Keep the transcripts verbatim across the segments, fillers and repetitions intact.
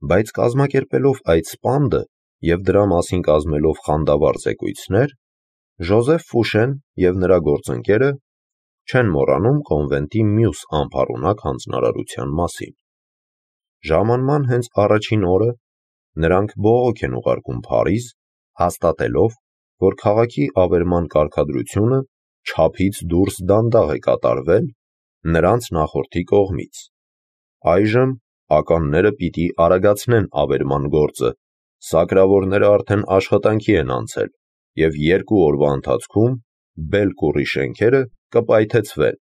Բայց կազմակերպելով այդ սպանդը և դրա մասին կազմելով խանդավառ զեկույցներ, Ժոզեֆ Ֆուշեն և նրա գործընկերը չեն մոռանում կոնվենտի մյուս անփառունակ հանձնարարության մասին։ Ժամանման հենց առաջին օրը նրանք բողոք են ուղարկում Փարիզ, հաստատելով, որ քաղաքի ավերման կարգադրությունը չափից դուրս դանդաղ է կատարվել նրանց նախորդի կողմից։ Այժմ ականները պիտի արագացնեն ավերման գործը, սակրավորները արդեն աշխատանքի են անցել, և երկու օրվա ընթացքում Բելկուրի շենքերը կպայթեցվեն։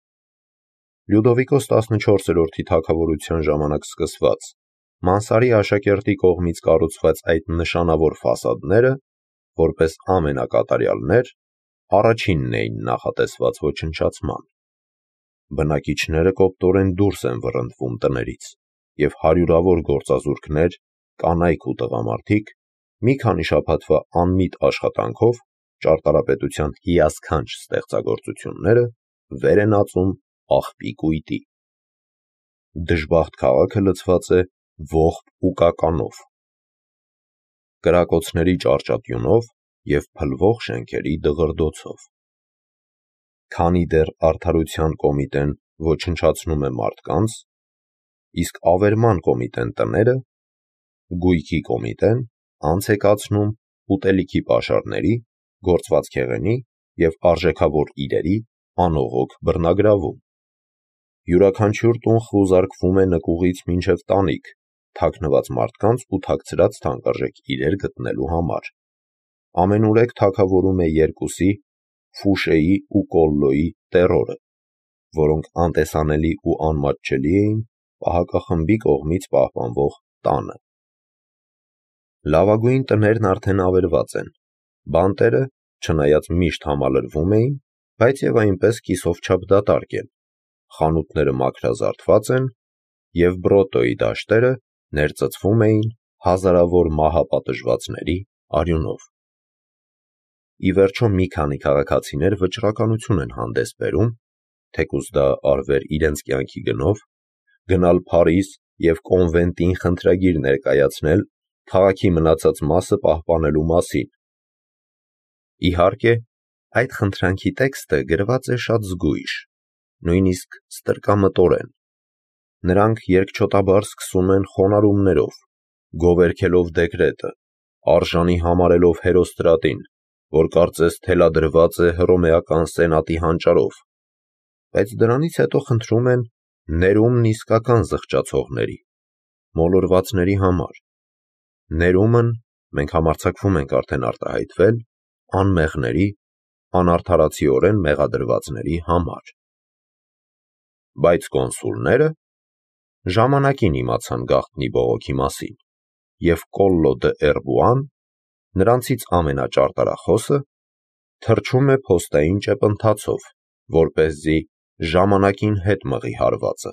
Լյուդովիկոս տասնչորսերորդի թագավորության ժամանակ սկսված Մանսարի աշակերտի կողմից կառուցված այդ նշանավոր ֆասադները, որպես ամենակատարյալներ, առաջինն էին նախատեսված ոչնչացման։ Բնակիչները կոպտորեն դուրս են վռնդվում տներից, և հարյուրավոր գործազուրկներ, կանայք ու տղամարդիկ մի քանի շաբաթվա անմիտ աշխատանքով ճարտարապետության հիասքանչ ստեղծագործությունները վեր են ածում աղբի կույտի։ Դժբախտ քաղաքը լցված է ողբ ու կականով, կրակոցների ճառճատյունով և փլվող շենքերի դղրդոցով։ Քանի դեռ Արդարության կոմիտեն ոչնչացնում է մարդկանց, իսկ ավերման կոմիտեն տները, գույքի կոմիտեն անց է կացնում ուտելիքի պաշարների, գործվածքեղենի և արժեքավոր իրերի անողոք բռնագրավում։ Յուրաքանչյուր տուն խուզարկվում է նկուղից մինչև տանիք թաքնված մարդկանց ու թաքցրած թանկարժեք իրեր գտնելու համար։ Ամենուրեք թագավորում է երկուսի՝ Ֆուշեի ու Կոլլոյի տերորը, որոնք անտեսանելի ու անմատչելի էին պահակախմբի կողմից պահպանվող տանը։ Լավագույն տներն արդեն ավերված են, բանտերը, չնայած միշտ համալրվում էին, բայց և այնպես կիսով չափ դատարկ են, խանութները մաքրազարդված են, և Բրոտոյի դաշտերը ներծծվում էին հազարավոր մահապատժվածների արյունով։ Ի վերջո մի քանի քաղաքացիներ վճռականություն են հանդես բերում, թեկուզ դա արվեր իրենց կյանքի գնով, գնալ Փարիզ և կոնվենտին խնդրագիր ներկայացնել քաղաքի մնացած մասը պահպանելու մասին։ Իհարկե, այդ խնդրանքի տեքստը գրված է շատ զգույշ, նույնիսկ ստրկամտորեն։ Նրանք երկչոտաբար սկսում են խոնարհումներով, գովերգելով դեկրետը, արժանի համարելով Հերոստրատին, որ կարծես թելադրված է հռոմեական սենատի հանճարով, բայց դրանից հետո խնդրում են ներումն իսկական զղջացողների, մոլորվածների համար։ Ներումն, մենք համարձակվում ենք արդեն արտահայտվել, անմեղների, անարդարացիորեն մեղադրվածների համար։ Բայց կոնսուլները ժամանակին իմացան գաղտնի բողոքի մասին, և Կոլլո դ'Երբուան, նրանցից ամենաճարտարախոսը, թռչում է փոստային ճեպընթացով, որպեսզի ժամանակին հետ մղի հարվածը։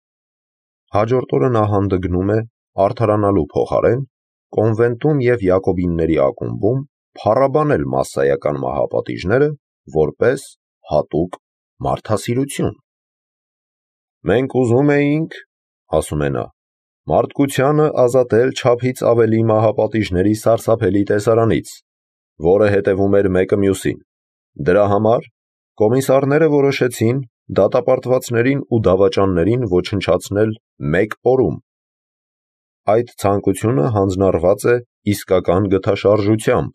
Հաջորդ օրը նա հանդգնում է արդարանալու փոխարեն կոնվենտում և յակոբինների ակումբում փառաբանել մասսայական մահապատիժները որպես հատուկ մարդասիրություն։ «Մենք ուզում էինք, — ասում է նա, — մարդկությանը ազատել չափից ավելի մահապատիժների սարսափելի տեսարանից, որը հետևում էր մեկը մյուսին։ Դրա համար կոմիսարները որոշեցին դատապարտվածներին ու դավաճաններին ոչնչացնել մեկ օրում։ Այդ ցանկությունը հանձնառված է իսկական գթաշարժությամբ,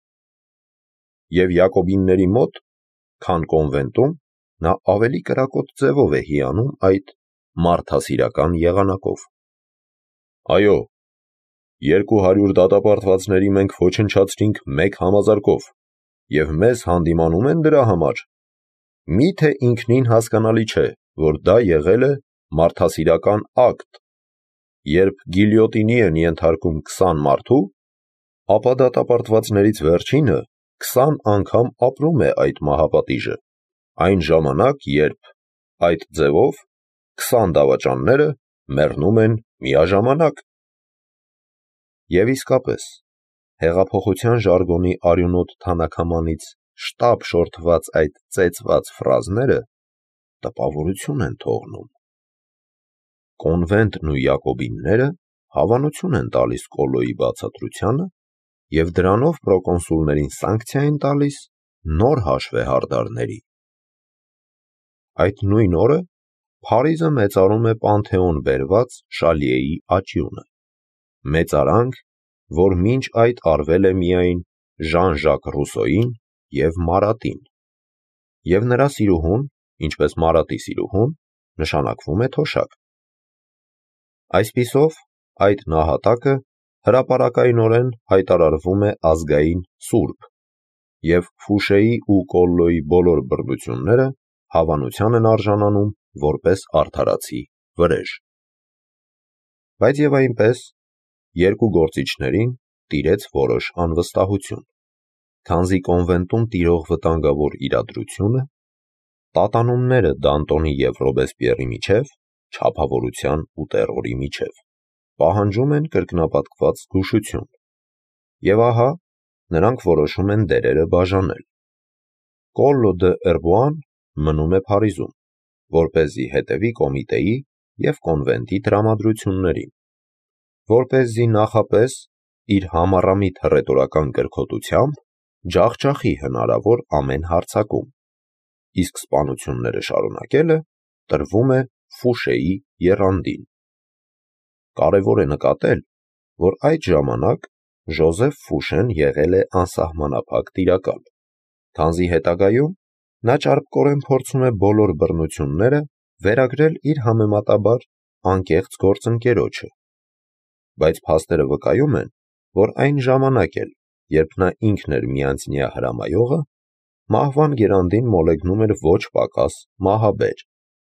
և յակոբինների մոտ, քան կոնվենտում, նա ավելի կրակոտ ձևով է հիանում այդ մարդասիրական եղանակով։ Այո, երկու հարյուր դատապարտվածների մենք ոչնչացրինք մեկ համազարկով, և մեզ հանդիմանում են դրա համար։ Մի՞թե ինքնին հասկանալի չէ, որ դա եղել է մարդասիրական ակտ։ Երբ գիլյոտինի են ենթարկում քսան մարդու, ապա դատապարտվածներից վերջինը քսան անգամ ապրում է այդ մահապատիժը, այն ժամանակ, երբ այդ ձևով քսան դավաճանները մեռնում են միաժամանակ։ Եվ իսկապես, հեղափոխության ժարգոնի արյունոտ թանաքամանից շտապ շորթված այդ ծեծված ֆրազները տպավորություն են թողնում։ Կոնվենտն ու յակոբինները հավանություն են տալիս Կոլլոյի բացատրությանը և դրանով պրոկոնսուլներին սանկցիա են տալիս նոր հաշվեհարդարների։ Այդ նույն օրը Փարիզը մեծարում է Պանթեոն բերված Շալիեի աճյունը, մեծարանք, որ մինչ այդ արվել է միայն Ժան-Ժակ Ռուսոյին և Մարատին, և նրա սիրուհուն, ինչպես Մարատի սիրուհուն, նշանակվում է թոշակ։ Այսպիսով, այդ նահատակը հրապարակայնորեն հայտարարվում է ազգային սուրբ, և Ֆուշեի ու Կոլլոյի բոլոր բռնությունները հավանության են արժանանում որպես արդարացի վրեժ։ Բայց և այնպես, երկու գործիչներին տիրեց որոշ անվստահություն, քանզի կոնվենտում տիրող վտանգավոր իրադրությունը, տատանումները Դանտոնի և Ռոբեսպիերի միջև, չափավորության ու տեռորի միջև, պահանջում են կրկնապատկված զգուշություն, և ահա նրանք որոշում են դերերը բաժանել։ Կոլլո դ'Երբուան մնում է Փարիզում, որպեսզի հետևի կոմիտեի և կոնվենտի տրամադրություններին, որպեսզի նախապես իր համառամիտ հռետորական կրքոտությամբ ջախջախի հնարավոր ամեն հարձակում, իսկ սպանությունները շարունակելը տրվում է Ֆուշեի եռանդին։ Կարևոր է նկատել, որ այդ ժամանակ Ժոզեֆ Ֆուշեն եղել է անսահմանափակ տիրակալ, քանզի հետագայում նա ճարպկորեն փորձում է բոլոր բռնությունները վերագրել իր համեմատաբար անկեղծ գործընկերոջը, բայց փաստերը վկայում են, որ այն ժամանակ էլ, երբ նա ինքն էր միանձնյա հրամայողը, մահվան գերանդին մոլեգնում էր ոչ պակաս մահաբեր։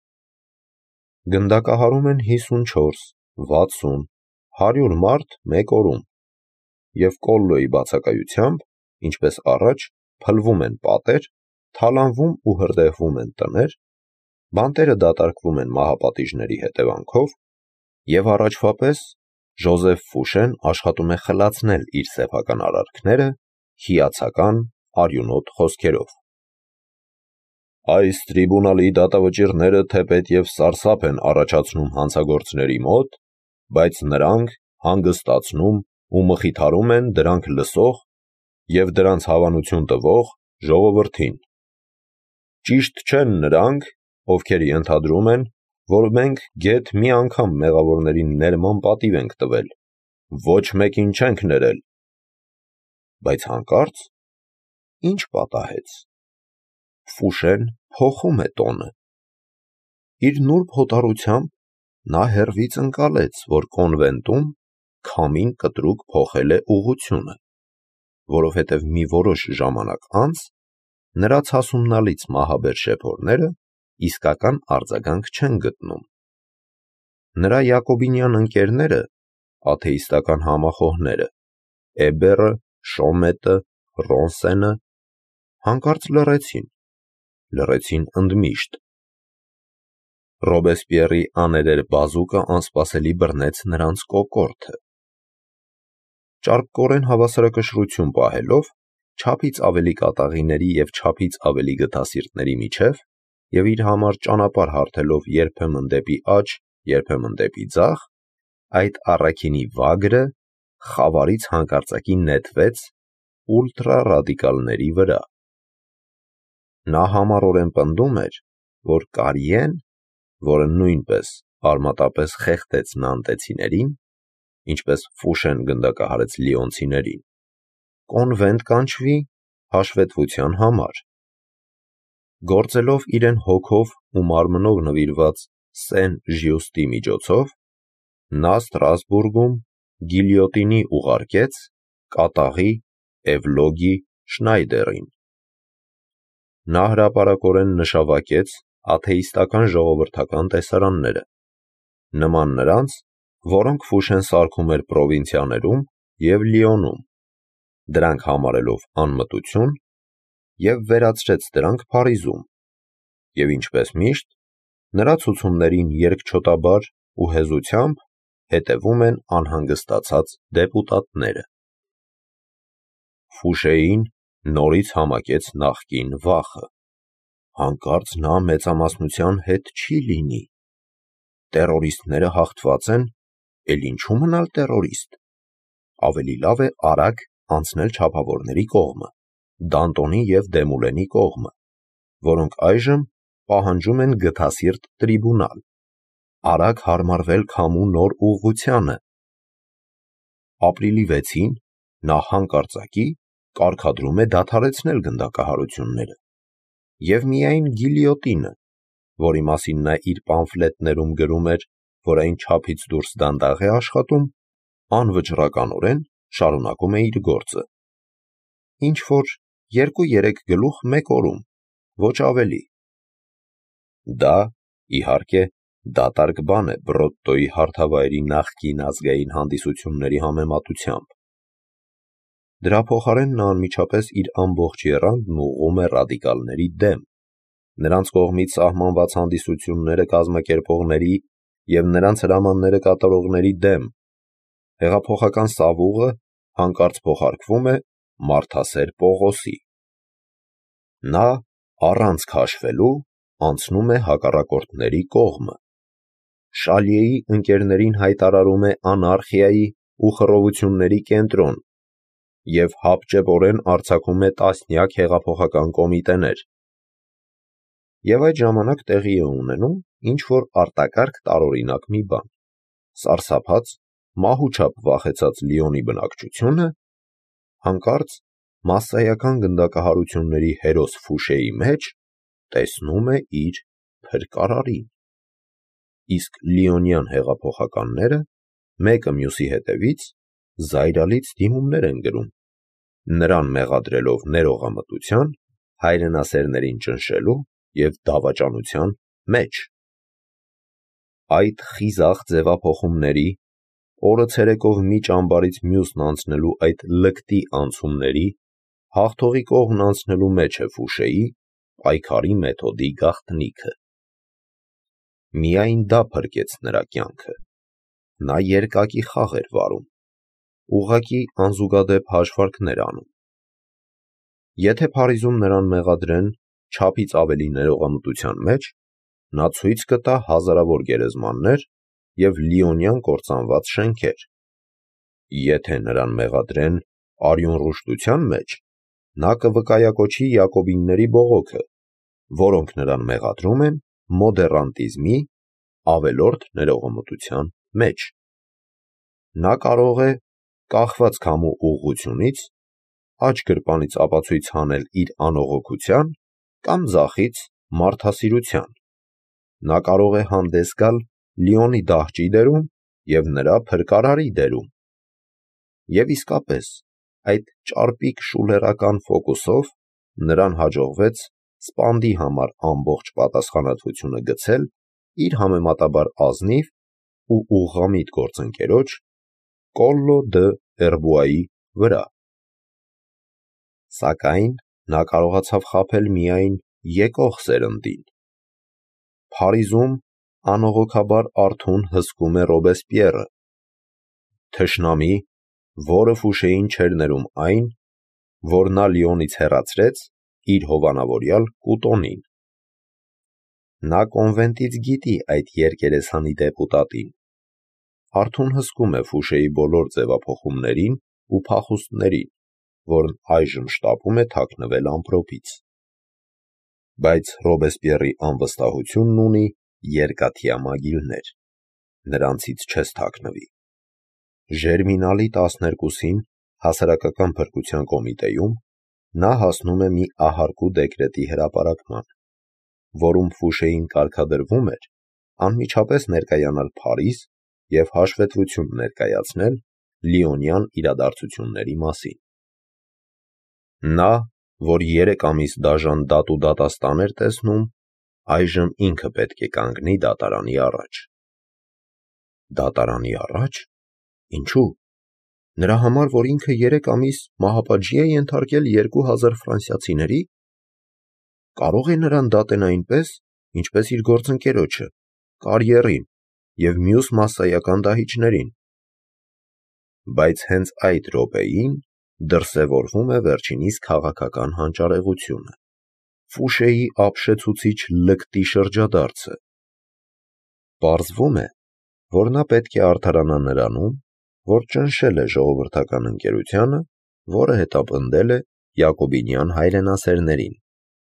Գնդակահարում են հիսունչորս, վաթսուն, հարյուր մարդ մեկ օրում, և Կոլլոյի բացակայությամբ, ինչպես առաջ, փլվում են պատեր, թալանվում ու հրդեհվում են տներ, բանտերը դատարկվում են մահապատիժների հետևանքով, և առաջվա պես Ժոզեֆ Ֆուշեն աշխատում է խլացնել իր սեփական արարքները հիացական, արյունոտ խոսքերով։ Այս տրիբունալի դատավճիռները թեպետ և սարսափ են առաջացնում հանցագործների մոտ, բայց նրանք հանգստացնում ու մխիթարում են դրանք լսող և դրանց հավանություն տվող ժողովրդին։ Ճիշտ չեն նրանք, ովքեր ենթադրում են, որ մենք գեթ մի անգամ մեղավորներին ներման պատիվ ենք տվել, ոչ մեկին չենք ներել։ Բայց հանկարծ ի՞նչ պատահեց։ Ֆուշեն փոխում է տոնը։ Իր նուրբ հոտառությամբ նա հեռվից ընկալեց, որ կոնվենտում քամին կտրուկ փոխել է ուղղությունը, որովհետև մի որոշ ժամանակ անց նրա ցասումնալից մահաբեր շեփորները իսկական արձագանք չեն գտնում։ Նրա յակոբինյան ընկերները, աթեիստական համախոհները, Էբերը, Շոմետը, Ռոնսենը, հանկարծ լռեցին, լռեցին ընդմիշտ։ Ռոբեսպիերի աներեր բազուկը անսպասելի բռնեց նրանց կոկորդը։ Ճարպկորեն հավասարակշռություն պահելով չափից ավելի կատաղիների և չափից ավելի գթասիրտների միջև և իր համար ճանապարհ հարթելով երբեմն դեպի աջ, երբեմն դեպի ձախ, այդ առաքինի վագրը խավարից հանկարծակի նետվեց ուլտրառադիկալների վրա։ Նա համառորեն պնդում էր, որ Կարիեն, որը նույնպես արմատապես խեղդեց նանտեցիներին, ինչպես Ֆուշեն գնդակահարեց լիոնցիներին, կոնվենտ կանչվի հաշվետվության համար։ Գործելով իրեն հոգով ու մարմնով նվիրված Սեն-Ժյուստի միջոցով, նա Ստրասբուրգում գիլյոտինի ուղարկեց կատաղի Էվլոգի Շնայդերին։ Նա հրապարակորեն նշավակեց աթեիստական ժողովրդական տեսարանները, նման նրանց, որոնք Ֆուշեն սարքում էր պրովինցիաներում և Լիոնում, դրանք համարելով անմտություն, և վերացրեց դրանք Փարիզում, և ինչպես միշտ, նրա ցուցումներին երկչոտաբար ու հեզությամբ հետևում են անհանգստացած դեպուտատները։ Ֆուշեին նորից համակեց նախկին վախը. հանկարծ նա մեծամասնության հետ չի լինի։ Տեռորիստները հաղթված են էլ ինչու մնալ տերորիստ։ Ավելի լավ է արագ անցնել չափավորների կողմը, Դանտոնի և Դեմուլենի կողմը, որոնք այժմ պահանջում են գթասիրտ տրիբունալ, արագ հարմարվել քամու նոր ուղղությանը։ Ապրիլի վեցին նա հանկարծակի կարգադրում է դադարեցնել գնդակահարությունները և միայն գիլյոտինը, որի մասին նա իր պամֆլետներում գրում էր, որ այն չափից դուրս դանդաղ է աշխատում, անվճռականորեն շարունակում է իր գործը։ Ինչ-որ երկու-երեք գլուխ մեկ օրում, ոչ ավելի։ Դա, իհարկե, դատարկ բան է Բրոտտոյի հարթավայրի նախկին ազգային հանդիսությունների համեմատությամբ։ Դրա փոխարեն նա անմիջապես իր ամբողջ եռանդն ուղղում է ռադիկալների դեմ, նրանց կողմից սահմանված հանդիսությունները կազմակերպողների և նրանց հրամանները կատարողների դեմ։ Հեղափոխական սավուղը հանկարծ փոխարկվում է մարդասեր Պողոսի։ Նա, առանց քաշվելու, անցնում է հակառակորդների կողմը։ Շալիեի ընկերներին հայտարարում է անարխիայի ու խռովությունների կենտրոն և հապճեպորեն արձակում է տասնյակ հեղափոխական կոմիտեներ։ Եվ այդ ժամանակ տեղի է ունենում ինչ-որ արտակարգ տարօրինակ մի բան. սարսափած, մահուչափ վախեցած Լիոնի բնակչությունը հանկարծ մասսայական գնդակահարությունների հերոս Ֆուշեի մեջ տեսնում է իր փրկարարին։ Իսկ լիոնյան հեղափոխականները մեկը մյուսի հետևից զայրալից դիմումներ են գրում, նրան մեղադրելով ներողամտության, հայրենասերներին ճնշելու և դավաճանության մեջ։ Այդ խիզախ ձևափոխումների, օրը ցերեկով մի ճամբարից մյուսն անցնելու այդ լկտի անցումների, հաղթողի կողմն անցնելու մեջ է Ֆուշեի պայքարի մեթոդի գաղտնիքը։ Միայն դա փրկեց նրա կյանքը։ Նա երկակի խաղ էր վարում, ուղղակի անզուգադեպ հաշվարկներ անում։ Եթե Փարիզում նրան մեղադրեն չափից ավելի ներողամտության մեջ, նա ցույց կտա հազարավոր գերեզմաններ և լիոնյան կործանված շենքեր։ Եթե նրան մեղադրեն արյունռուշտության մեջ, նա կվկայակոչի յակոբինների բողոքը, որոնք նրան մեղադրում են մոդեռանտիզմի ավելորդ ներողամտության մեջ։ Նա կարող է, կախված քամու ուղղությունից, աջ գրպանից ապացույց հանել իր անողոքության կամ ձախից մարդասիրության։ Նա կարող է հանդես գալ Լիոնի դահճի դերում և նրա փրկարարի դերում։ Եվ իսկապես, այդ ճարպիկ շուլերական ֆոկուսով նրան հաջողվեց սպանդի համար ամբողջ պատասխանատվությունը գցել իր համեմատաբար ազնիվ ու ուղղամիտ գործընկերոջ Կոլլո դը Էրբուայի վրա։ Սակայն նա կարողացավ խաբել միայն եկող սերնդին։ Փարիզում անողոքաբար արթուն հսկում է Ռոբեսպիերը, թշնամի, որը Ֆուշեին չէր ներում այն, որ նա Լիոնից հեռացրեց իր հովանավորյալ Կուտոնին։ Նա կոնվենտից գիտի այդ երկերեսանի դեպուտատին, արթուն հսկում է Ֆուշեի բոլոր ձևափոխումներին ու փախուստներին, որն այժմ շտապում է թաքնվել ամպրոպից։ Բայց Ռոբեսպիերի անվստահությունն ունի երկաթյա մագիլներ, նրանցից չես թաքնվի։ Ժերմինալի տասներկուսին հասարակական փրկության կոմիտեում նա հասնում է մի ահարկու դեկրետի հրապարակման, որում Ֆուշեին կարգադրվում էր անմիջապես ներկայանալ Փարիզ և հաշվետվություն ներկայացնել լիոնյան իրադարձությունների մասին։ Նա, որ երեք ամիս դաժան դատ ու դատաստան էր տեսնում, այժմ ինքը պետք է կանգնի դատարանի առաջ։ Դատարանի առաջ։ Ինչու՞։ Նրա համար, որ ինքը երեք ամիս մահապատժի է ենթարկել երկու հազար ֆրանսիացիների։ Կարո՞ղ է նրան դատեն այնպես, ինչպես իր գործընկերոջը, Կարիերին և մյուս մասսայական դահիճներին։ Բայց հենց այդ րոպեին դրսևորվում է վերջինիս քաղաքական հանճարեղությունը, Ֆուշեի ապշեցուցիչ լկտի շրջադարձը։ Պարզվում է, որ նա պետք է արդարանա նրանում, որ ճնշել է ժողովրդական ընկերությանը, որը հետապնդել է յակոբինյան հայրենասերներին։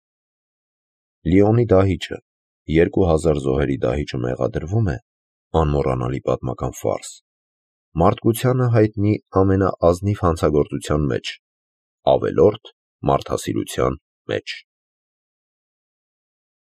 Լիոնի դահիճը, երկու հազար զոհերի դահիճը մեղադրվում է անմոռանալի պատմական ֆարս, մարդկությանը հայտնի ամենաազնիվ հանցագործության մեջ, ավելորդ մարդասիրության մեջ։